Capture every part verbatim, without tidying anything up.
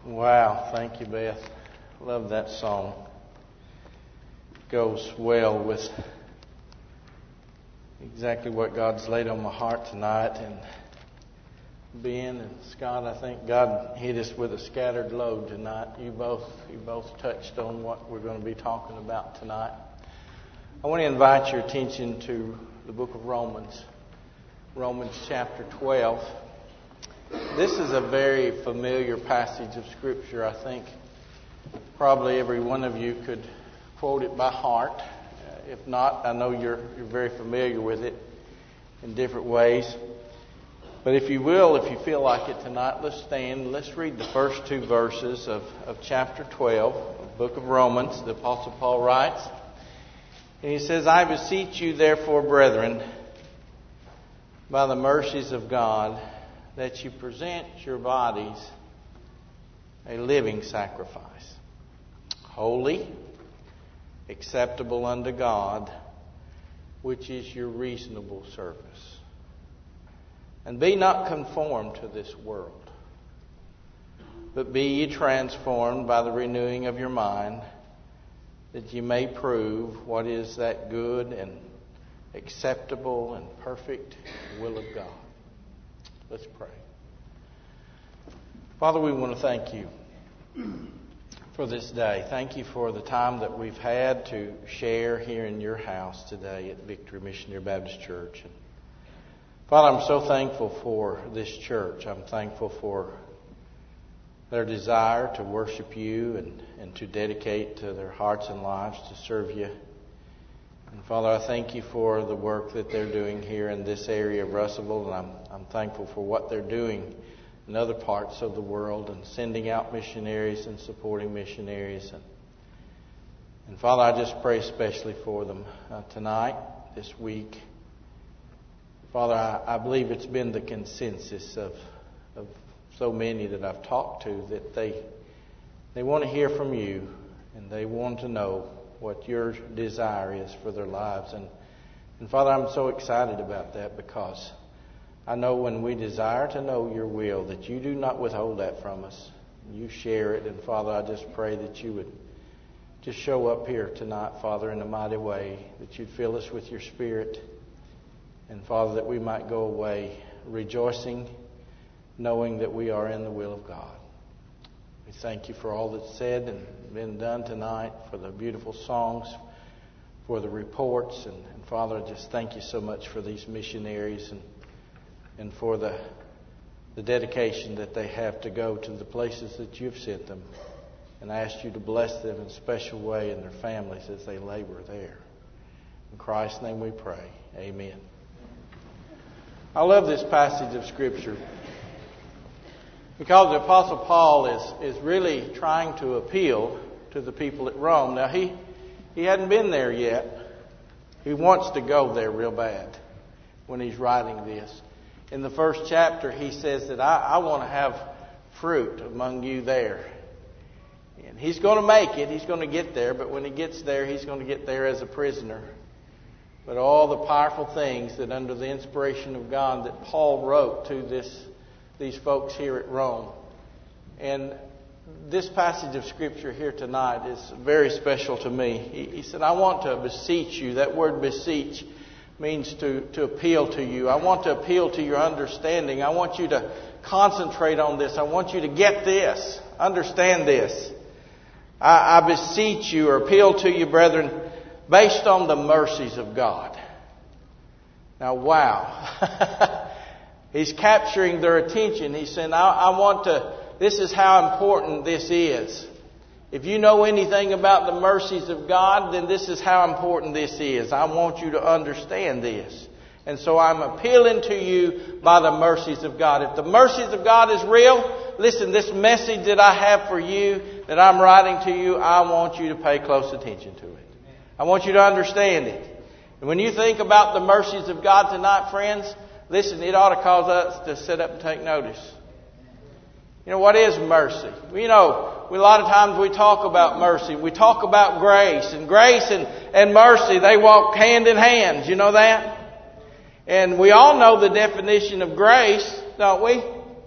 Wow, thank you, Beth. Love that song. Goes well with exactly what God's laid on my heart tonight. And Ben and Scott, I think God hit us with a scattered load tonight. You both, you both touched on what we're going to be talking about tonight. I want to invite your attention to the book of Romans, Romans chapter twelve. This is a very familiar passage of Scripture. I think probably every one of you could quote it by heart. Uh, if not, I know you're, you're very familiar with it in different ways. But if you will, if you feel like it tonight, let's stand. Let's read the first two verses of, of chapter twelve, the book of Romans. The Apostle Paul writes, and he says, I beseech you therefore, brethren, by the mercies of God, that you present your bodies a living sacrifice, holy, acceptable unto God, which is your reasonable service. And be not conformed to this world, but be ye transformed by the renewing of your mind, that ye may prove what is that good and acceptable and perfect will of God. Let's pray. Father, we want to thank you for this day. Thank you for the time that we've had to share here in your house today at Victory Missionary Baptist Church. And Father, I'm so thankful for this church. I'm thankful for their desire to worship you and, and to dedicate to their hearts and lives to serve you. And Father, I thank you for the work that they're doing here in this area of Russellville, and I'm, I'm thankful for what they're doing in other parts of the world and sending out missionaries and supporting missionaries. And, and Father, I just pray especially for them uh, tonight, this week. Father, I, I believe it's been the consensus of, of so many that I've talked to that they they want to hear from you and they want to know what your desire is for their lives. And, and Father, I'm so excited about that because I know when we desire to know your will that you do not withhold that from us. You share it. And Father, I just pray that you would just show up here tonight, Father, in a mighty way, that you'd fill us with your Spirit. And Father, that we might go away rejoicing, knowing that we are in the will of God. We thank you for all that's said and been done tonight, for the beautiful songs, for the reports. And, and Father, I just thank you so much for these missionaries and and for the the dedication that they have to go to the places that you've sent them. And I ask you to bless them in a special way and their families as they labor there. In Christ's name we pray. Amen. I love this passage of Scripture because the Apostle Paul is, is really trying to appeal to the people at Rome. Now, he, he hadn't been there yet. He wants to go there real bad when he's writing this. In the first chapter, he says that I, I want to have fruit among you there. And he's going to make it. He's going to get there. But when he gets there, he's going to get there as a prisoner. But all the powerful things that under the inspiration of God that Paul wrote to this these folks here at Rome. And this passage of Scripture here tonight is very special to me. He, he said, I want to beseech you. That word beseech means to, to appeal to you. I want to appeal to your understanding. I want you to concentrate on this. I want you to get this. Understand this. I, I beseech you or appeal to you, brethren, based on the mercies of God. Now, wow. He's capturing their attention. He's saying, I, I want to, this is how important this is. If you know anything about the mercies of God, then this is how important this is. I want you to understand this. And so I'm appealing to you by the mercies of God. If the mercies of God is real, listen, this message that I have for you, that I'm writing to you, I want you to pay close attention to it. I want you to understand it. And when you think about the mercies of God tonight, friends, listen, it ought to cause us to sit up and take notice. You know, what is mercy? You know, we, a lot of times we talk about mercy. We talk about grace. And grace and, and mercy, they walk hand in hand. You know that? And we all know the definition of grace, don't we?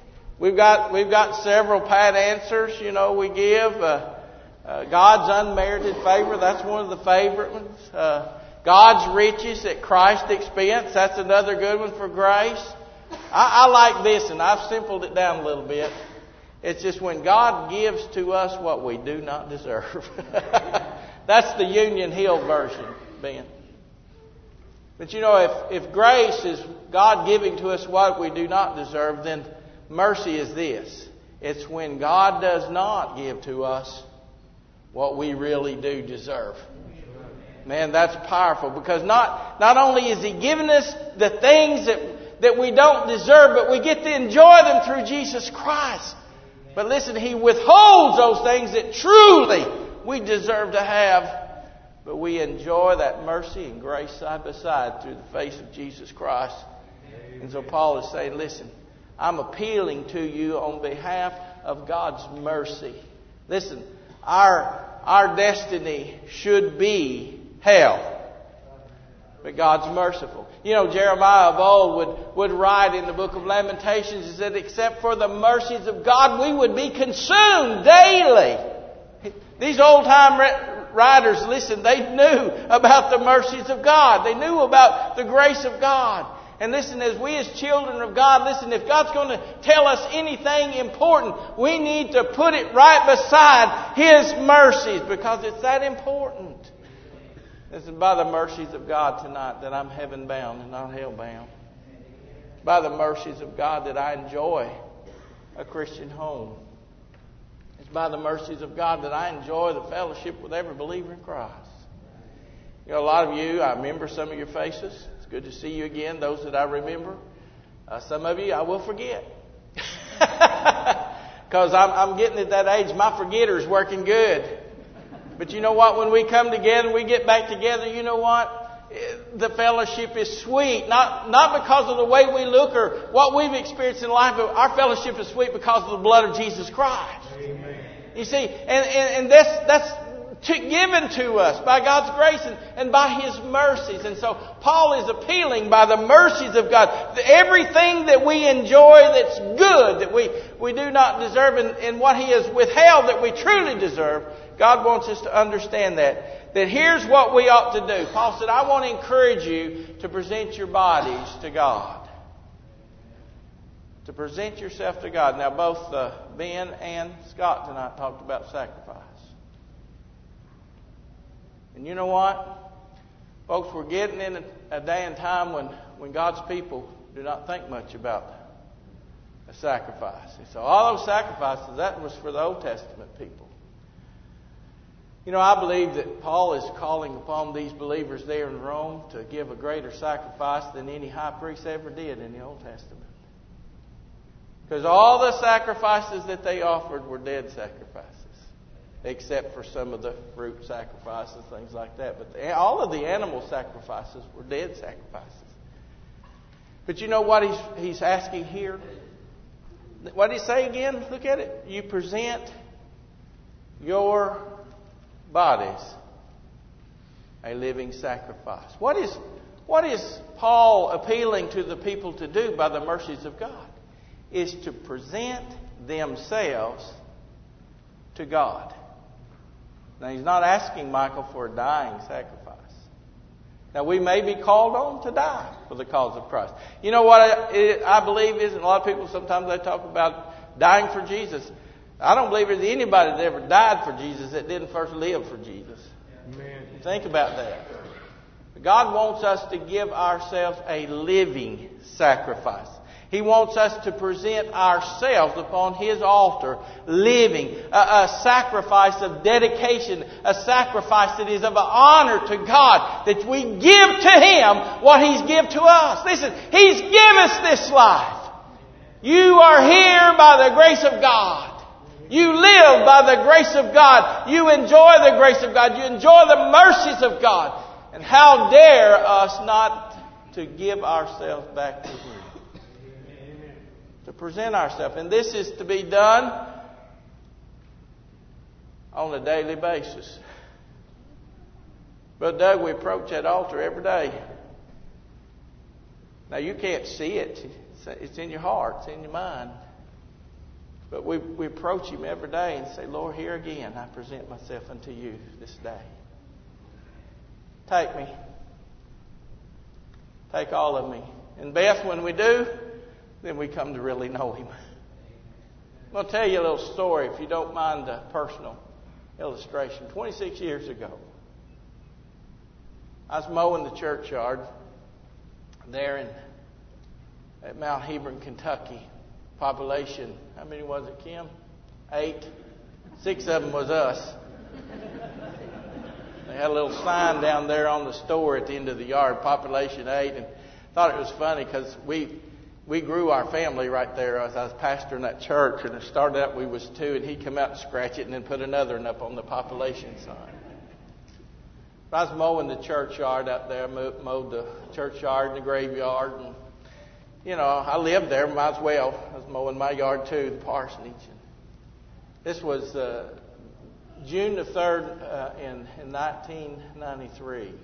We've got we've got several pat answers, you know, we give. Uh, uh, God's unmerited favor, that's one of the favorite ones. Uh, God's riches at Christ's expense, that's another good one for grace. I, I like this, and I've simplified it down a little bit. It's just when God gives to us what we do not deserve. That's the Union Hill version, Ben. But you know, if, if grace is God giving to us what we do not deserve, then mercy is this. It's when God does not give to us what we really do deserve. Man, that's powerful, because not, not only is He giving us the things that, that we don't deserve, but we get to enjoy them through Jesus Christ. But listen, He withholds those things that truly we deserve to have. But we enjoy that mercy and grace side by side through the face of Jesus Christ. And so Paul is saying, listen, I'm appealing to you on behalf of God's mercy. Listen, our, our destiny should be hell. But God's merciful. You know, Jeremiah of old would, would write in the book of Lamentations, he said, except for the mercies of God, we would be consumed daily. These old-time writers, listen, they knew about the mercies of God. They knew about the grace of God. And listen, as we as children of God, listen, if God's going to tell us anything important, we need to put it right beside His mercies, because it's that important. This is by the mercies of God tonight that I'm heaven bound and not hell bound. By the mercies of God that I enjoy a Christian home. It's by the mercies of God that I enjoy the fellowship with every believer in Christ. You know, a lot of you, I remember some of your faces. It's good to see you again, those that I remember. Uh, some of you I will forget. Because I'm, I'm getting at that age, my forgetter's working good. But you know what? When we come together, we get back together, you know what? The fellowship is sweet. Not, not because of the way we look or what we've experienced in life, but our fellowship is sweet because of the blood of Jesus Christ. Amen. You see, and, and, and that's, that's to, given to us by God's grace and, and by His mercies. And so Paul is appealing by the mercies of God. Everything that we enjoy that's good, that we, we do not deserve, and, and what He has withheld that we truly deserve, God wants us to understand that. That here's what we ought to do. Paul said, I want to encourage you to present your bodies to God. To present yourself to God. Now, both uh, Ben and Scott tonight talked about sacrifice. And you know what? Folks, we're getting in a, a day and time when, when God's people do not think much about a sacrifice. And so all those sacrifices, that was for the Old Testament people. You know, I believe that Paul is calling upon these believers there in Rome to give a greater sacrifice than any high priest ever did in the Old Testament. Because all the sacrifices that they offered were dead sacrifices. Except for some of the fruit sacrifices, things like that. But the, all of the animal sacrifices were dead sacrifices. But you know what he's, he's asking here? What did he say again? Look at it. You present your bodies a living sacrifice. What is, what is Paul appealing to the people to do by the mercies of God? Is to present themselves to God. Now, he's not asking Michael for a dying sacrifice. Now, we may be called on to die for the cause of Christ. You know what I, I believe is, and a lot of people sometimes they talk about dying for Jesus. I don't believe there's anybody that ever died for Jesus that didn't first live for Jesus. Amen. Think about that. God wants us to give ourselves a living sacrifice. He wants us to present ourselves upon His altar, living, a, a sacrifice of dedication, a sacrifice that is of an honor to God, that we give to Him what He's given to us. Listen, He's given us this life. You are here by the grace of God. You live by the grace of God. You enjoy the grace of God. You enjoy the mercies of God. And how dare us not to give ourselves back to Him? To present ourselves. And this is to be done on a daily basis. Brother Doug, we approach that altar every day. Now, you can't see it. It's in your heart. It's in your mind. But we, we approach Him every day and say, Lord, here again I present myself unto You this day. Take me. Take all of me. And Beth, when we do, then we come to really know Him. I'm going to tell you a little story, if you don't mind a personal illustration. twenty-six years ago, I was mowing the churchyard there in at Mount Hebron, Kentucky. Population, how many was it, Kim? Eight. Six of them was us. They had a little sign down there on the store at the end of the yard, population eight, and thought it was funny because we we grew our family right there. As I was pastoring that church, and it started out we was two, and he'd come out and scratch it and then put another one up on the population sign. But I was mowing the churchyard out there, mowed the churchyard and the graveyard, and you know, I lived there, might as well. I was mowing my yard too, the parsonage. This was uh, June the third uh, in, in nineteen ninety-three.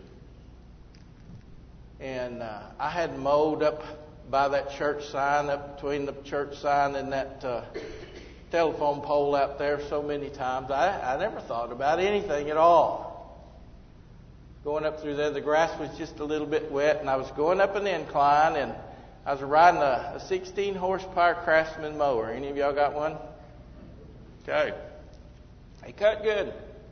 And uh, I had mowed up by that church sign, up between the church sign and that uh, telephone pole out there so many times. I, I never thought about anything at all. Going up through there, the grass was just a little bit wet, and I was going up an incline, and I was riding a, a sixteen horsepower Craftsman mower. Any of y'all got one? Okay. He cut good.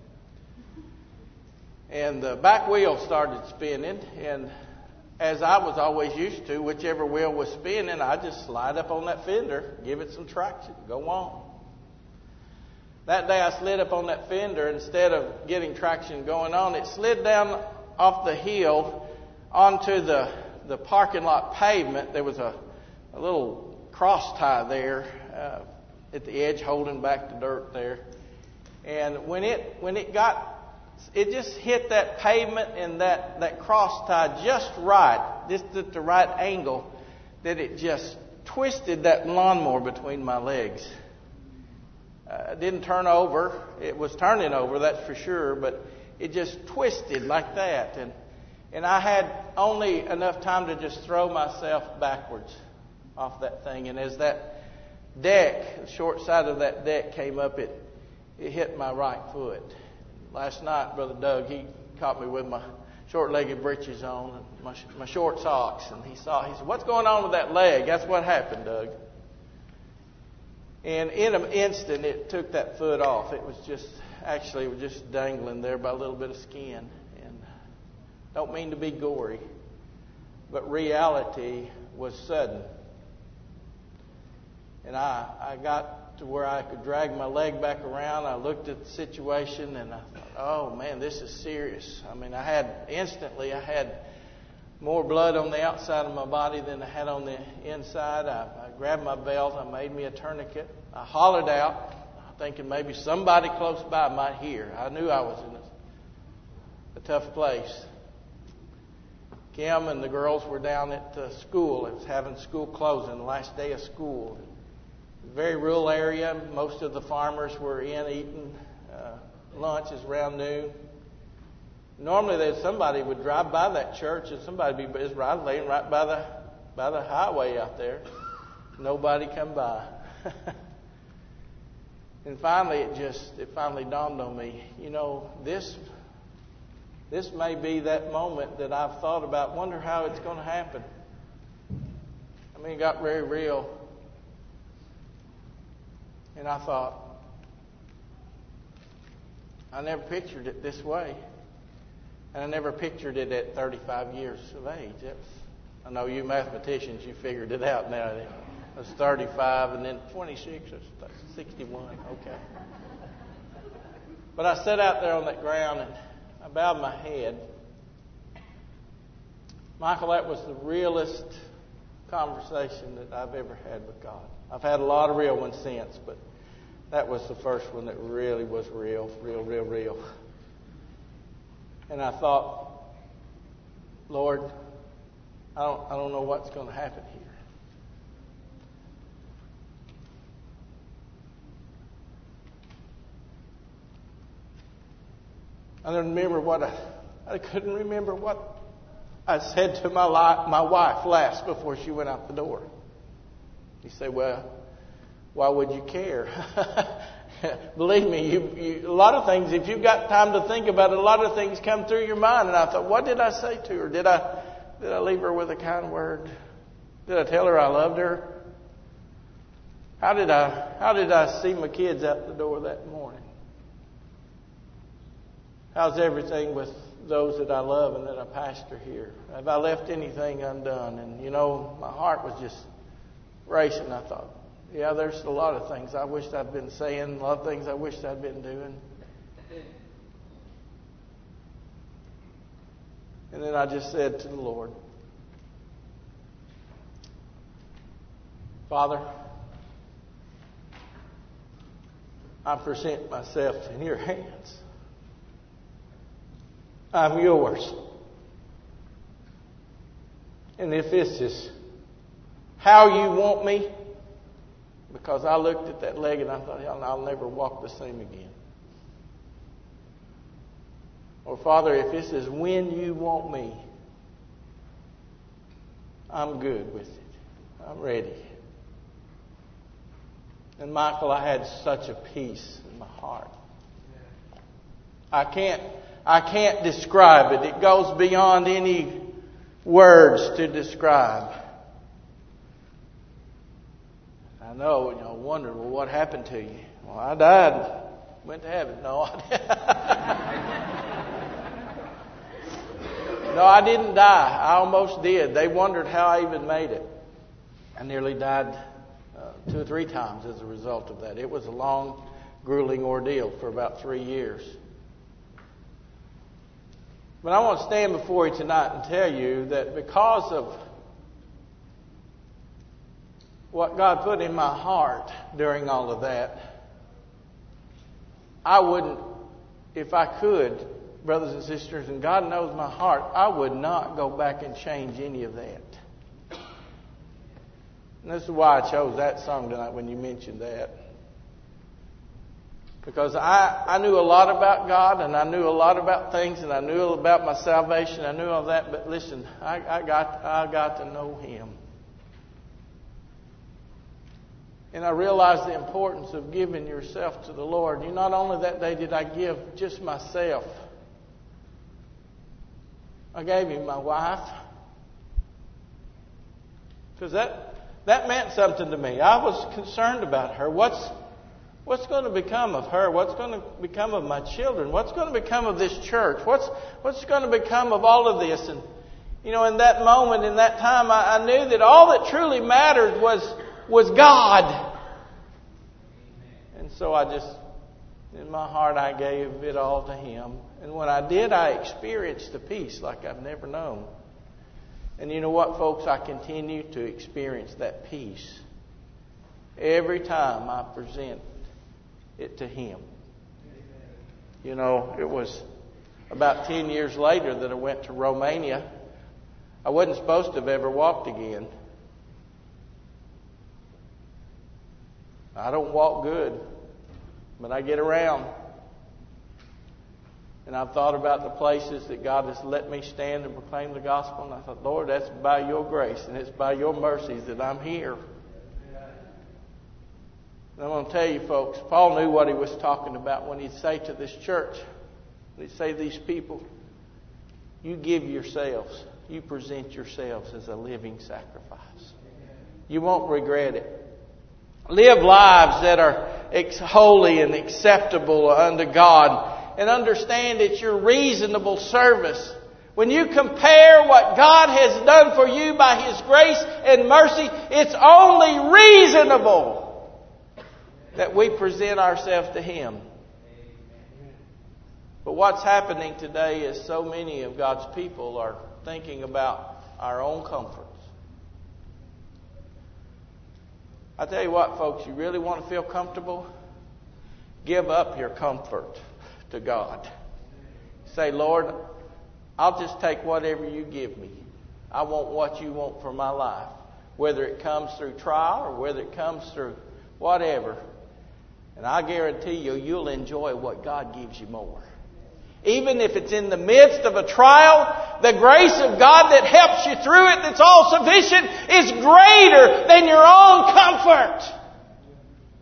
And the back wheel started spinning, and as I was always used to, whichever wheel was spinning, I just slide up on that fender, give it some traction, go on. That day I slid up on that fender. Instead of getting traction going on, it slid down off the hill onto the, the parking lot pavement. There was a, a little cross tie there uh, at the edge holding back the dirt there. And when it when it got It just hit that pavement and that, that cross tie just right, just at the right angle, that it just twisted that lawnmower between my legs. Uh, it didn't turn over. It was turning over, that's for sure, but it just twisted like that. And and I had only enough time to just throw myself backwards off that thing. And as that deck, the short side of that deck came up, it it hit my right foot. Last night, Brother Doug, he caught me with my short-legged breeches on and my, my short socks. And he saw, he said, "What's going on with that leg?" That's what happened, Doug. And in an instant, it took that foot off. It was just, actually, it was just dangling there by a little bit of skin. And don't mean to be gory, but reality was sudden. And I, I got to where I could drag my leg back around. I looked at the situation and I thought, oh man, this is serious. I mean, I had, instantly, I had more blood on the outside of my body than I had on the inside. I, I grabbed my belt. I made me a tourniquet. I hollered out, thinking maybe somebody close by might hear. I knew I was in a, a tough place. Kim and the girls were down at uh, school. It was having school closing, the last day of school. Very rural area. Most of the farmers were in eating uh, lunches around noon. Normally, there's somebody would drive by that church, and somebody would be right laying right by the by the highway out there. Nobody come by. And finally, it just it finally dawned on me. You know, this this may be that moment that I've thought about. Wonder how it's going to happen. I mean, it got very real. And I thought, I never pictured it this way. And I never pictured it at thirty-five years of age. That's, I know you mathematicians, you figured it out now. It was thirty-five and then twenty-six, that's sixty-one. Okay. But I sat out there on that ground and I bowed my head. Michael, that was the realest conversation that I've ever had with God. I've had a lot of real ones since, but that was the first one that really was real, real, real, real. And I thought, Lord, I don't, I don't know what's going to happen here. I don't remember what I, I couldn't remember what I said to my li- my wife last before she went out the door. You say, well, why would you care? Believe me, you, you, a lot of things, if you've got time to think about it, a lot of things come through your mind. And I thought, what did I say to her? Did I, did I leave her with a kind word? Did I tell her I loved her? How did I, how did I see my kids out the door that morning? How's everything with those that I love and that I pastor here? Have I left anything undone? And, you know, my heart was just racing. I thought, yeah, there's a lot of things I wished I'd been saying, a lot of things I wished I'd been doing. And then I just said to the Lord, Father, I present myself in your hands. I'm yours. And if this is how you want me, because I looked at that leg and I thought, hell, I'll never walk the same again. Or Father, if this is when you want me, I'm good with it. I'm ready. And Michael, I had such a peace in my heart. I can't, I can't describe it. It goes beyond any words to describe. I know, you know, wondering, well, what happened to you? Well, I died, went to heaven. No, I didn't. No, I didn't die. I almost did. They wondered how I even made it. I nearly died uh, two or three times as a result of that. It was a long, grueling ordeal for about three years. But I want to stand before you tonight and tell you that because of what God put in my heart during all of that, I wouldn't, if I could, brothers and sisters, and God knows my heart, I would not go back and change any of that. And this is why I chose that song tonight when you mentioned that. Because I, I knew a lot about God, and I knew a lot about things, and I knew about my salvation, I knew all that, but listen, I, I got I got to know Him. And I realized the importance of giving yourself to the Lord. You, not only that day did I give just myself. I gave Him my wife. Because that, that meant something to me. I was concerned about her. What's, what's going to become of her? What's going to become of my children? What's going to become of this church? What's, what's going to become of all of this? And, you know, in that moment, in that time, I, I knew that all that truly mattered was, was God. And so I just, in my heart, I gave it all to Him. And when I did, I experienced a peace like I've never known. And you know what, folks? I continue to experience that peace every time I present it to Him. You know, it was about ten years later that I went to Romania. I wasn't supposed to have ever walked again. I don't walk good, but I get around. And I've thought about the places that God has let me stand and proclaim the gospel. And I thought, Lord, that's by your grace and it's by your mercies that I'm here. And I'm going to tell you, folks, Paul knew what he was talking about when he'd say to this church, he'd say to these people, you give yourselves, you present yourselves as a living sacrifice. You won't regret it. Live lives that are holy and acceptable unto God. And understand it's your reasonable service. When you compare what God has done for you by His grace and mercy, it's only reasonable that we present ourselves to Him. But what's happening today is so many of God's people are thinking about our own comforts. I tell you what, folks, you really want to feel comfortable? Give up your comfort to God. Say, Lord, I'll just take whatever you give me. I want what you want for my life. Whether it comes through trial or whether it comes through whatever. And I guarantee you, you'll enjoy what God gives you more. Even if it's in the midst of a trial, the grace of God that helps you through it, that's all sufficient, is greater than your own comfort.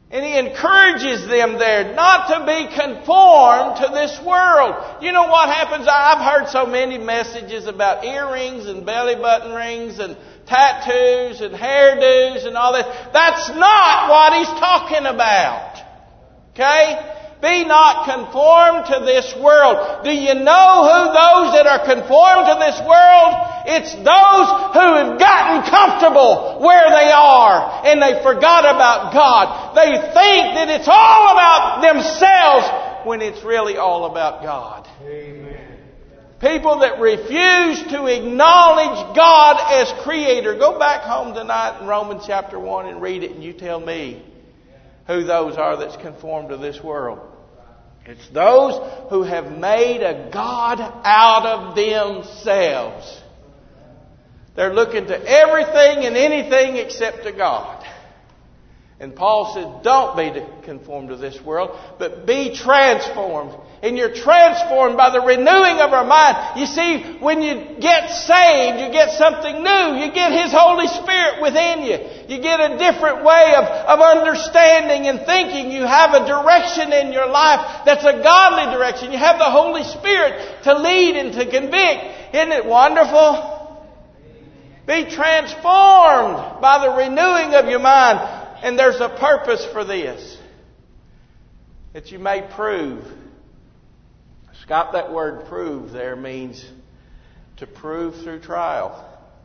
And he encourages them there not to be conformed to this world. You know what happens? I've heard so many messages about earrings and belly button rings and tattoos and hairdos and all that. That's not what he's talking about. Okay? Be not conformed to this world. Do you know who those that are conformed to this world? It's those who have gotten comfortable where they are and they forgot about God. They think that it's all about themselves when it's really all about God. Amen. People that refuse to acknowledge God as Creator. Go back home tonight in Romans chapter one and read it, and you tell me who those are that's conformed to this world. It's those who have made a God out of themselves. They're looking to everything and anything except to God. And Paul says, don't be conformed to this world, but be transformed. And you're transformed by the renewing of our mind. You see, when you get saved, you get something new. You get His Holy Spirit within you. You get a different way of, of understanding and thinking. You have a direction in your life that's a godly direction. You have the Holy Spirit to lead and to convict. Isn't it wonderful? Be transformed by the renewing of your mind. And there's a purpose for this. That you may prove. Scott, that word prove there means to prove through trial.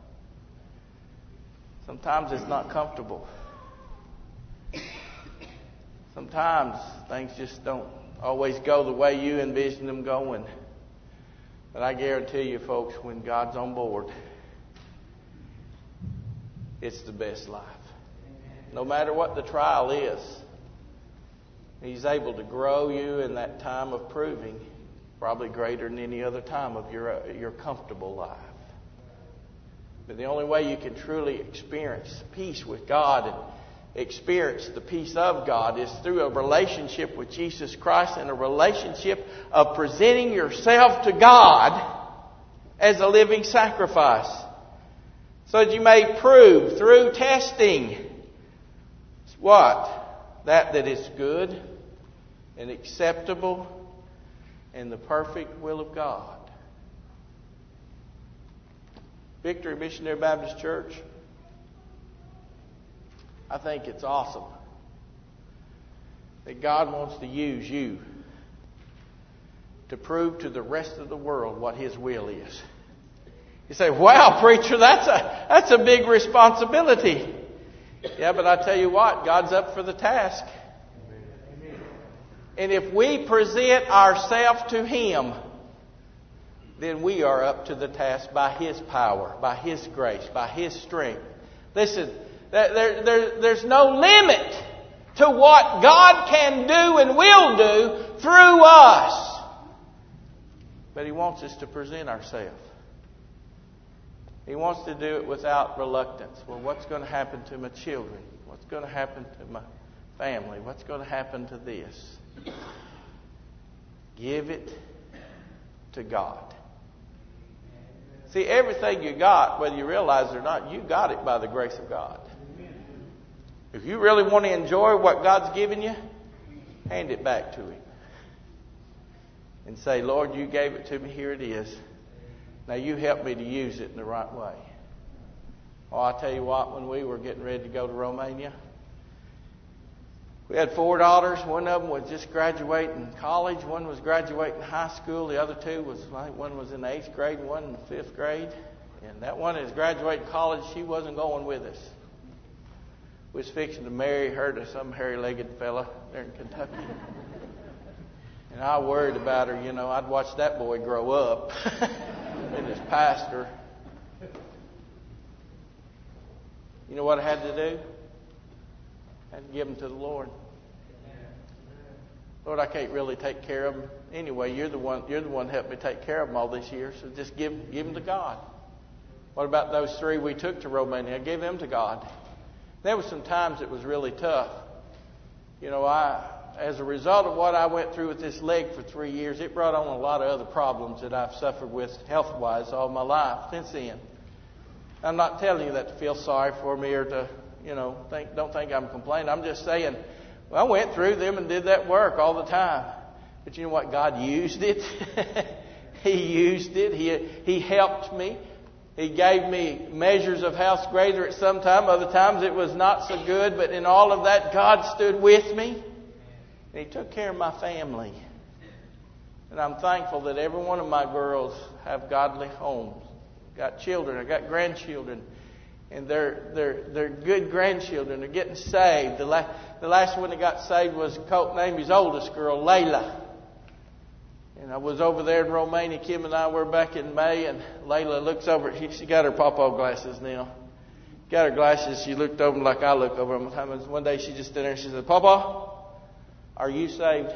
Sometimes it's not comfortable. Sometimes things just don't always go the way you envision them going. But I guarantee you, folks, when God's on board, it's the best life. No matter what the trial is, He's able to grow you in that time of proving, probably greater than any other time of your, uh, your comfortable life. But the only way you can truly experience peace with God and experience the peace of God is through a relationship with Jesus Christ and a relationship of presenting yourself to God as a living sacrifice. So that you may prove through testing what? That that is good and acceptable and the perfect will of God. Victory Missionary Baptist Church, I think it's awesome that God wants to use you to prove to the rest of the world what His will is. You say, wow, preacher, that's a, that's a big responsibility. Yeah, but I tell you what, God's up for the task. And if we present ourselves to Him, then we are up to the task by His power, by His grace, by His strength. Listen, there, there, there's no limit to what God can do and will do through us. But He wants us to present ourselves. He wants to do it without reluctance. Well, what's going to happen to my children? What's going to happen to my family? What's going to happen to this? Give it to God. See, everything you got, whether you realize it or not, you got it by the grace of God. If you really want to enjoy what God's given you, hand it back to Him. And say, Lord, you gave it to me. Here it is. Now you help me to use it in the right way. Oh, I tell you what, when we were getting ready to go to Romania, we had four daughters. One of them was just graduating college. One was graduating high school. The other two was, I think one was in the eighth grade and one in the fifth grade. And that one is graduating college. She wasn't going with us. We was fixing to marry her to some hairy-legged fella there in Kentucky. And I worried about her. You know, I'd watch that boy grow up. And his pastor. You know what I had to do? I had to give them to the Lord. Lord, I can't really take care of them anyway. You're the one. You're the one that helped me take care of them all these years. So just give give them to God. What about those three we took to Romania? I gave them to God. There were some times it was really tough. You know, I. As a result of what I went through with this leg for three years, it brought on a lot of other problems that I've suffered with health-wise all my life since then. I'm not telling you that to feel sorry for me or to, you know, think, don't think I'm complaining. I'm just saying Well, I went through them and did that work all the time. But you know what? God used it. He used it. He, he helped me. He gave me measures of house greater at some time. Other times it was not so good. But in all of that, God stood with me. And He took care of my family. And I'm thankful that every one of my girls have godly homes. Got children. I got grandchildren. And they're, they're, they're good grandchildren. They're getting saved. The, la- the last one that got saved was Colt named his oldest girl, Layla. And I was over there in Romania. Kim and I were back in May. And Layla looks over. She, she got her pawpaw glasses now. Got her glasses. She looked over them like I look over them. One day she just stood there and she said, "Pawpaw, are you saved?"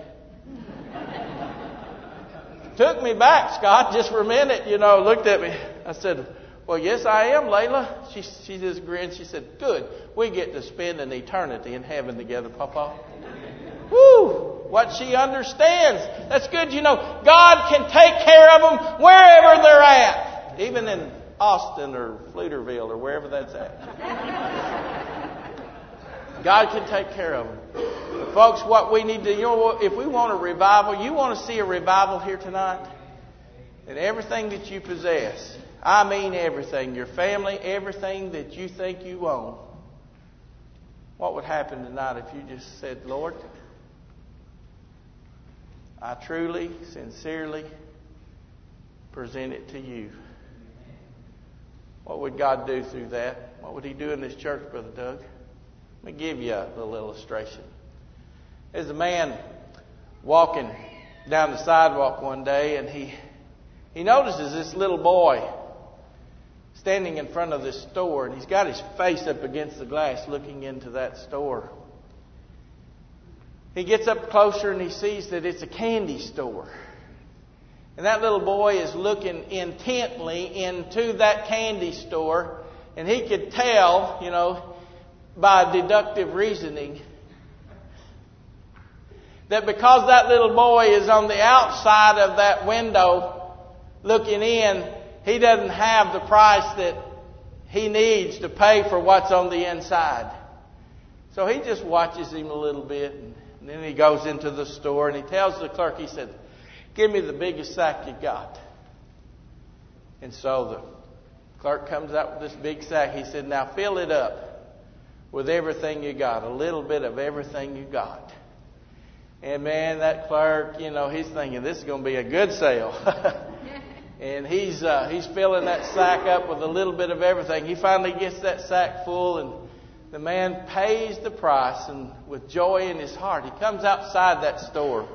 Took me back, Scott, just for a minute. You know, looked at me. I said, "Well, yes, I am, Layla." She, she just grinned. She said, "Good. We get to spend an eternity in heaven together, Papa." Woo! What she understands. That's good. You know, God can take care of them wherever they're at. Even in Austin or Fluterville or wherever that's at. God can take care of them. But folks, what we need to, you know, if we want a revival, you want to see a revival here tonight? And everything that you possess, I mean everything, your family, everything that you think you own. What would happen tonight if you just said, "Lord, I truly, sincerely present it to you"? What would God do through that? What would He do in this church, Brother Doug? Let me give you a little illustration. There's a man walking down the sidewalk one day, and he he notices this little boy standing in front of this store, and he's got his face up against the glass looking into that store. He gets up closer and he sees that it's a candy store. And that little boy is looking intently into that candy store, and he could tell, you know, by deductive reasoning, that because that little boy is on the outside of that window looking in, he doesn't have the price that he needs to pay for what's on the inside. So he just watches him a little bit, and then he goes into the store and he tells the clerk, he said, "Give me the biggest sack you got." And so the clerk comes out with this big sack. He said, "Now fill it up with everything you got, a little bit of everything you got." And man, that clerk, you know, he's thinking this is going to be a good sale. And he's uh, he's filling that sack up with a little bit of everything. He finally gets that sack full, and the man pays the price, and with joy in his heart, he comes outside that store.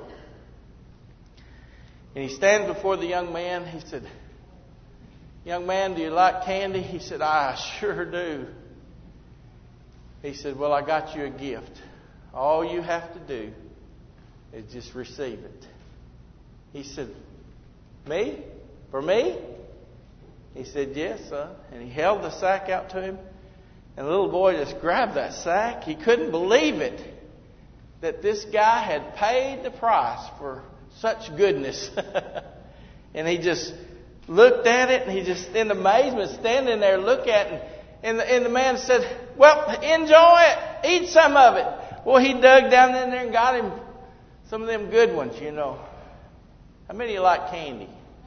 And he stands before the young man. He said, "Young man, do you like candy?" He said, "I sure do." He said, "Well, I got you a gift. All you have to do is just receive it." He said, "Me? For me?" He said, "Yes, son." And he held the sack out to him. And the little boy just grabbed that sack. He couldn't believe it, that this guy had paid the price for such goodness. And he just looked at it, and he just, in amazement, standing there, look at it. And the, and the man said, "Well, enjoy it. Eat some of it." Well, he dug down in there and got him some of them good ones, you know. How many of you like candy?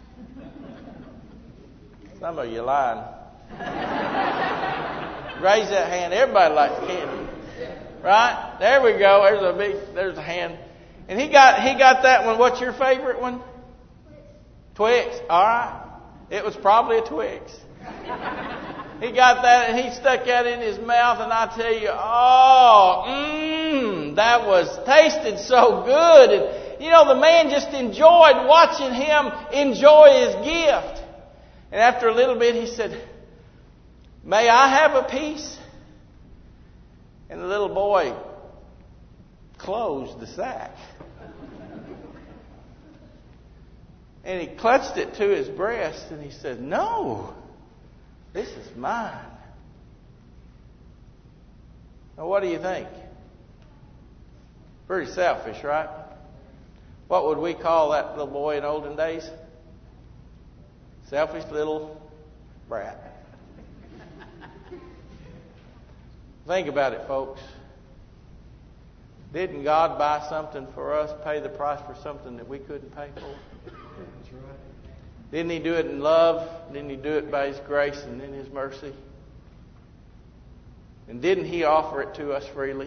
Some of you lying. Raise that hand. Everybody likes candy. Right? There we go. There's a big, there's a hand. And he got, he got that one. What's your favorite one? Twix. All right. It was probably a Twix. He got that and he stuck that in his mouth, and I tell you, oh, mmm, that was tasted so good. And, you know, the man just enjoyed watching him enjoy his gift. And after a little bit, he said, "May I have a piece?" And the little boy closed the sack. And he clutched it to his breast and he said, "No, this is mine." Now, what do you think? Pretty selfish, right? What would we call that little boy in olden days? Selfish little brat. Think about it, folks. Didn't God buy something for us, pay the price for something that we couldn't pay for? That's right. Didn't He do it in love? Didn't He do it by His grace and in His mercy? And didn't He offer it to us freely?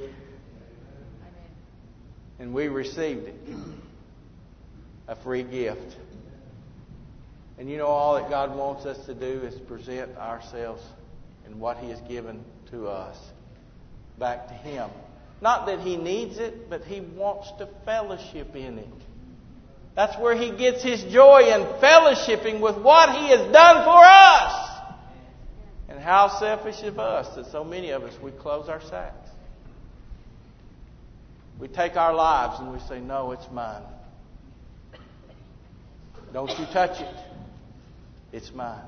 And we received it. A free gift. And you know, all that God wants us to do is present ourselves and what He has given to us back to Him. Not that He needs it, but He wants to fellowship in it. That's where He gets His joy in fellowshipping with what He has done for us. And how selfish of us that so many of us, we close our sacks. We take our lives and we say, no, it's mine. Don't you touch it. It's mine.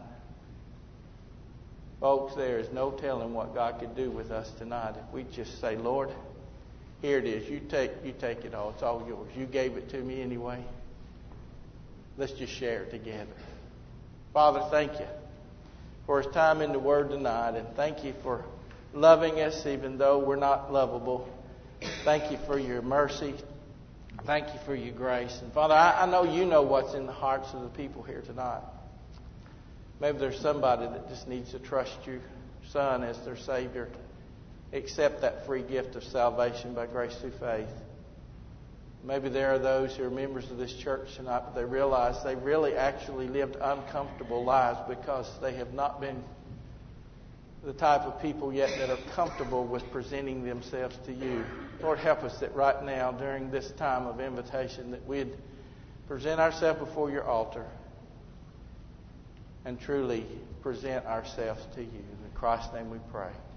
Folks, there is no telling what God could do with us tonight if we just say, Lord, here it is. You take, you take it all. It's all yours. You gave it to me anyway. Let's just share it together. Father, thank You for His time in the Word tonight. And thank You for loving us even though we're not lovable. Thank You for Your mercy. Thank You for Your grace. And Father, I, I know You know what's in the hearts of the people here tonight. Maybe there's somebody that just needs to trust Your Son as their Savior. Accept that free gift of salvation by grace through faith. Maybe there are those who are members of this church tonight, but they realize they really actually lived uncomfortable lives because they have not been the type of people yet that are comfortable with presenting themselves to You. Lord, help us that right now, during this time of invitation, that we'd present ourselves before Your altar and truly present ourselves to You. In Christ's name we pray.